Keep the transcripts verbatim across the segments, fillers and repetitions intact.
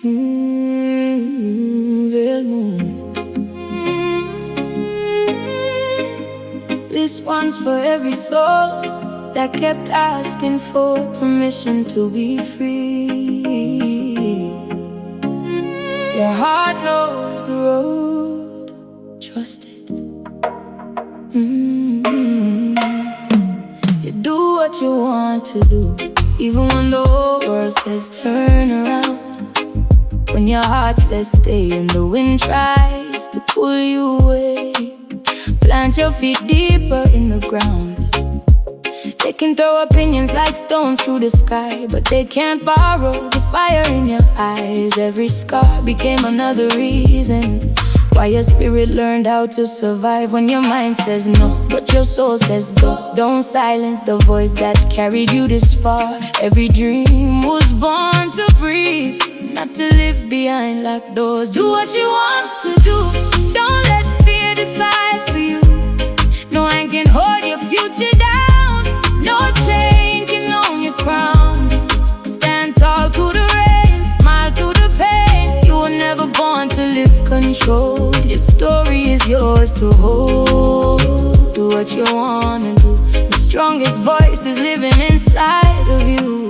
Mm, Veil Moon. This one's for every soul that kept asking for permission to be free. Your heart knows the road, trust it. Mm-hmm. You do what you want to do, even when the whole world says turn around. When your heart says stay and the wind tries to pull you away, plant your feet deeper in the ground. They can throw opinions like stones through the sky, but they can't borrow the fire in your eyes. Every scar became another reason why your spirit learned how to survive. When your mind says no, but your soul says go, don't silence the voice that carried you this far. Every dream was born to breathe, not to live behind locked doors. Do what you want to do, don't let fear decide for you. No one can hold your future down, no chain can own your crown. Stand tall through the rain, smile through the pain. You were never born to live control. Your story is yours to hold. Do what you wanna do. The strongest voice is living inside of you.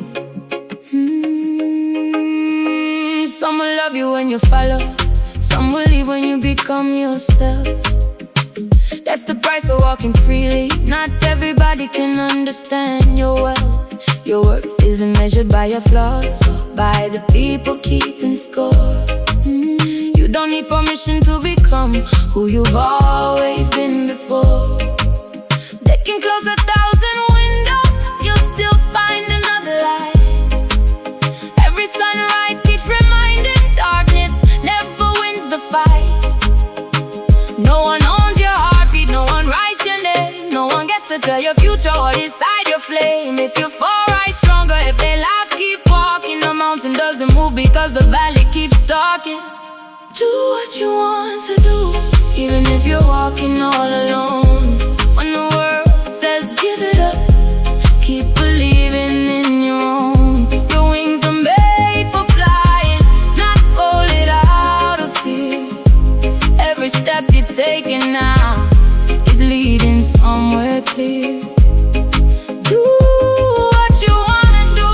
mm, Some will love you when you follow, some will leave when you become yourself. That's the price of walking freely. Not everybody can understand your wealth. Your worth isn't measured by applause or by the people keeping score. mm. You don't need permission to become who you've always been before. They can close a thousand windows, you'll still find another light. Every sunrise keeps reminding darkness never wins the fight. No one owns your heartbeat, no one writes your name, no one gets to tell your future or decide your flame. If you fall, rise stronger. If they laugh, keep walking. The mountain doesn't move because the valley keeps talking. Do what you want to do, even if you're walking all alone. When the world says give it up, keep believing in your own. Your wings are made for flying, not folded out of fear. Every step you're taking now is leading somewhere clear. Do what you wanna do.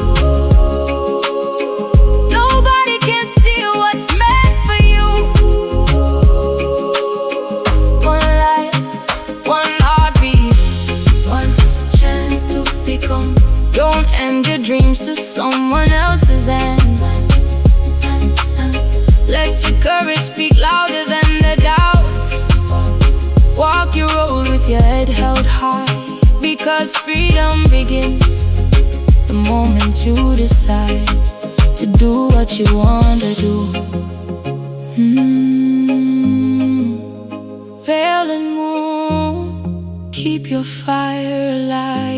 Nobody can steal what's meant for you. One life, one heartbeat, one chance to become. Don't end your dreams to someone else's hands. Let your courage speak louder than the doubts. Walk your road with your head held high, because freedom begins the moment you decide to do what you want to do. mm. Veil and moon, keep your fire alive.